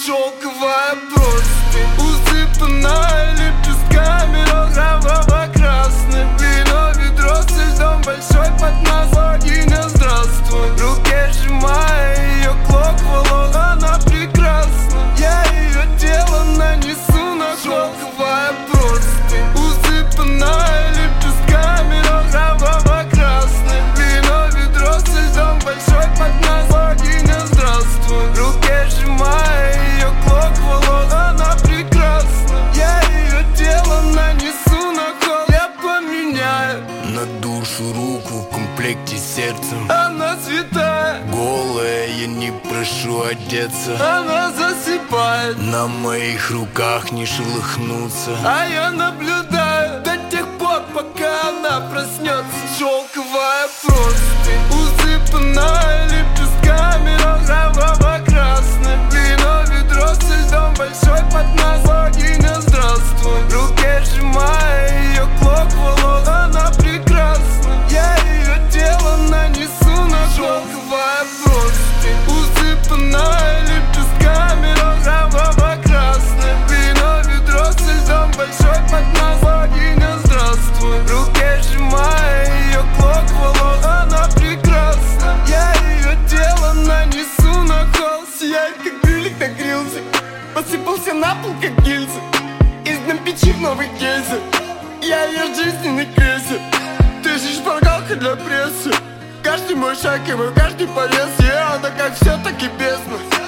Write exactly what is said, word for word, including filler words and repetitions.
Шелковая простынь, усыпанная лепестками розово-красным. Вино, ведро со льдом, большой поднос. Богиня, здравствуй. В руке сжимая ее клок волос. Она прекрасна, я ее тело нанесу на холст. Шелковая простынь, усыпанная лепестками розово-красным. Вино, ведро со льдом, большой поднос. Богиня, здравствуй. В руке сжимая ее клок волос. Она прекрасна, я ее тело нанесу на холст. Я поменяю на душу руку в комплекте с сердцем. Она святая, голая, я не прошу одеться. она засыпает, на моих руках не шелохнуться. а я наблюдаю до тех пор, пока она проснется. Шелковая простынь, усыпанная лепестками розово-красным. Вино, ведро со льдом, большой поднос. Богиня, здравствуй. В руке сжимая ее клок волос. Она прекрасна, я ее тело нанесу на холст. Шелковая простынь, усыпанная лепестками розово-красным. Вино, ведро со льдом, большой поднос. Богиня, здравствуй. В руке сжимая ее клок волос. Она прекрасна, я ее тело нанесу на холст. Сияет, как брюлик на грилзе, посыпался на пол, как гильзы. Из дном печи в новый кейсы. Я ее жизненный крейсер. Ты же шпаргалка для прессы. Каждый мой шаг и мой каждый порез. И она как все, так и бездна.